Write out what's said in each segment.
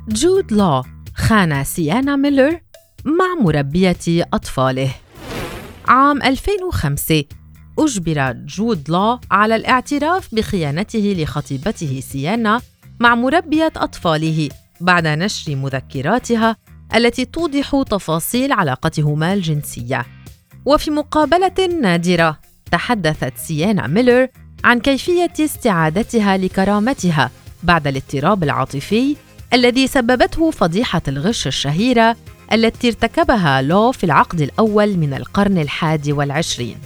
جود لو خان سيانا ميلر مع مربية أطفاله. عام 2005 أجبر جود لو على الاعتراف بخيانته لخطيبته سيانا مع مربية أطفاله بعد نشر مذكراتها التي توضح تفاصيل علاقتهما الجنسية. وفي مقابلة نادرة تحدثت سيانا ميلر عن كيفية استعادتها لكرامتها بعد الاضطراب العاطفي الذي سببته فضيحة الغش الشهيرة التي ارتكبها لو في العقد الأول من القرن 21.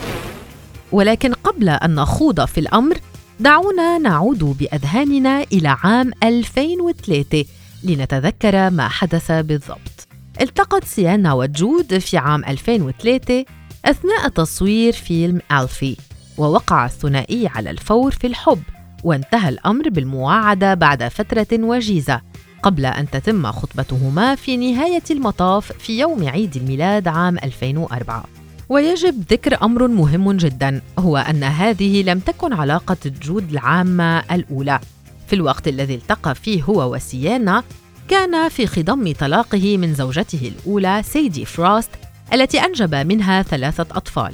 ولكن قبل أن نخوض في الأمر، دعونا نعود بأذهاننا إلى عام 2003 لنتذكر ما حدث بالضبط. التقت سيانا وجود في عام 2003 أثناء تصوير فيلم ألفي، ووقع الثنائي على الفور في الحب، وانتهى الأمر بالمواعدة بعد فترة وجيزة قبل أن تتم خطبتهما في نهاية المطاف في يوم عيد الميلاد عام 2004. ويجب ذكر أمر مهم جداً، هو أن هذه لم تكن علاقة جود العامة الأولى. في الوقت الذي التقى فيه هو وسيانا كان في خضم طلاقه من زوجته الأولى سيدي فروست التي أنجب منها 3 أطفال.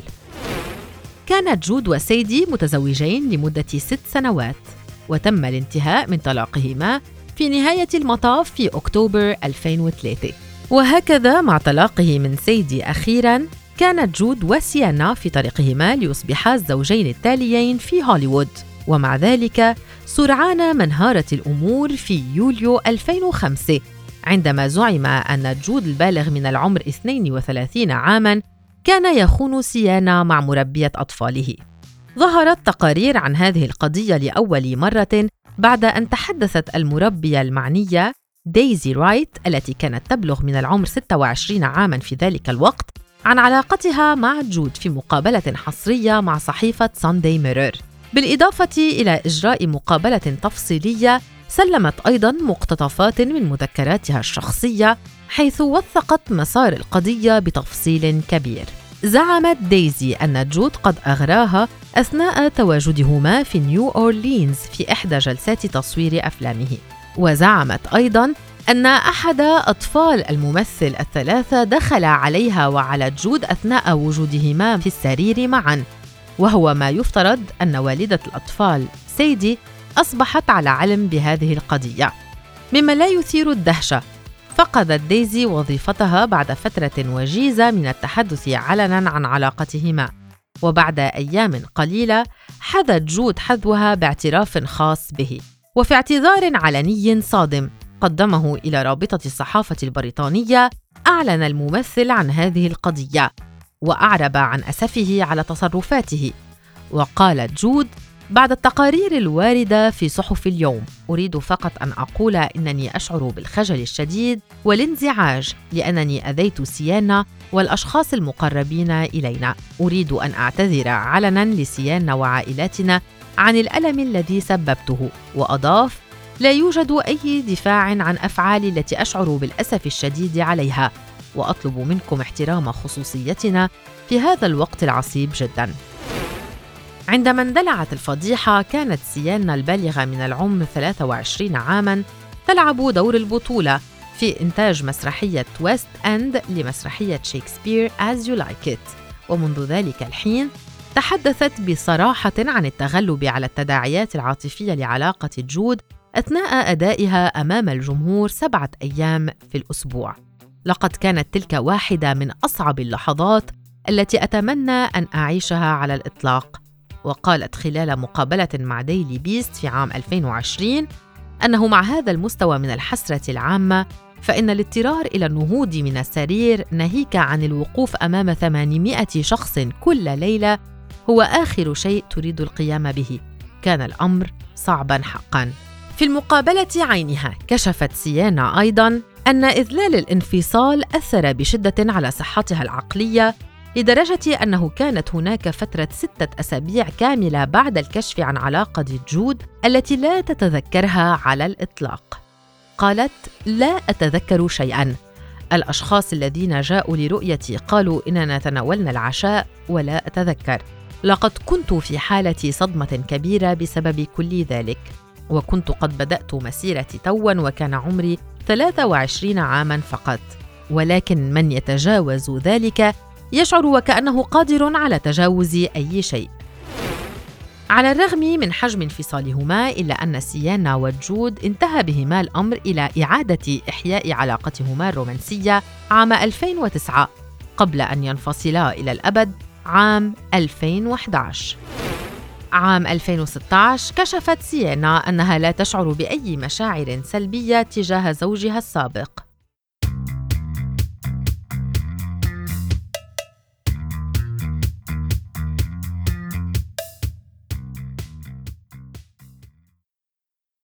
كانت جود وسيدي متزوجين لمدة 6 سنوات، وتم الانتهاء من طلاقهما في نهاية المطاف في أكتوبر 2003. وهكذا مع طلاقه من سيدي أخيراً، كانت جود وسيانا في طريقهما ليصبحا الزوجين التاليين في هوليوود. ومع ذلك سرعان ما انهارت الأمور في يوليو 2005 عندما زعم أن جود البالغ من العمر 32 عاماً كان يخون سيانا مع مربية أطفاله. ظهرت تقارير عن هذه القضية لأول مرة بعد أن تحدثت المربية المعنية دايزي رايت التي كانت تبلغ من العمر 26 عاماً في ذلك الوقت عن علاقتها مع جود في مقابلة حصرية مع صحيفة سانداي ميرور، بالإضافة إلى إجراء مقابلة تفصيلية سلمت أيضاً مقتطفات من مذكراتها الشخصية، حيث وثقت مسار القضية بتفصيل كبير. زعمت دايزي أن جود قد أغراها أثناء تواجدهما في نيو أورلينز في إحدى جلسات تصوير أفلامه. وزعمت أيضاً أن أحد أطفال الممثل ال3 دخل عليها وعلى جود أثناء وجودهما في السرير معاً، وهو ما يفترض أن والدة الأطفال سيدي أصبحت على علم بهذه القضية. مما لا يثير الدهشة، فقدت دايزي وظيفتها بعد فترة وجيزة من التحدث علناً عن علاقتهما، وبعد أيام قليلة حذت جود حذوها باعتراف خاص به. وفي اعتذار علني صادم قدمه إلى رابطة الصحافة البريطانية، أعلن الممثل عن هذه القضية وأعرب عن أسفه على تصرفاته. وقالت جود: بعد التقارير الواردة في صحف اليوم، أريد فقط أن أقول إنني أشعر بالخجل الشديد والانزعاج لأنني أذيت سيانا والأشخاص المقربين إلينا. أريد أن أعتذر علناً لسيانا وعائلاتنا عن الألم الذي سببته. وأضاف: لا يوجد أي دفاع عن أفعالي التي أشعر بالأسف الشديد عليها، وأطلب منكم احترام خصوصيتنا في هذا الوقت العصيب جداً. عندما اندلعت الفضيحة، كانت سيانا البالغة من العمر 23 عاماً تلعب دور البطولة في إنتاج مسرحية ويست أند لمسرحية شكسبير As You Like It. ومنذ ذلك الحين تحدثت بصراحة عن التغلب على التداعيات العاطفية لعلاقة جود أثناء أدائها أمام الجمهور 7 أيام في الأسبوع. لقد كانت تلك واحدة من أصعب اللحظات التي أتمنى أن أعيشها على الإطلاق. وقالت خلال مقابلة مع ديلي بيست في عام 2020 أنه مع هذا المستوى من الحسرة العامة، فإن الاضطرار إلى النهوض من السرير ناهيك عن الوقوف أمام 800 شخص كل ليلة هو آخر شيء تريد القيام به. كان الأمر صعباً حقاً. في المقابلة عينها كشفت سيانا أيضاً أن إذلال الانفصال أثر بشدة على صحتها العقلية، لدرجة أنه كانت هناك فترة 6 أسابيع كاملة بعد الكشف عن علاقة جود التي لا تتذكرها على الإطلاق. قالت: لا أتذكر شيئاً. الأشخاص الذين جاءوا لرؤيتي قالوا إننا تناولنا العشاء ولا أتذكر. لقد كنت في حالة صدمة كبيرة بسبب كل ذلك. وكنت قد بدأت مسيرتي توا وكان عمري 23 عاماً فقط. ولكن من يتجاوز ذلك يشعر وكأنه قادر على تجاوز أي شيء. على الرغم من حجم انفصالهما، إلا أن سيانا وجود انتهى بهما الأمر إلى إعادة إحياء علاقتهما الرومانسية عام 2009 قبل أن ينفصلا إلى الأبد عام 2011. عام 2016 كشفت سيانا أنها لا تشعر بأي مشاعر سلبية تجاه زوجها السابق.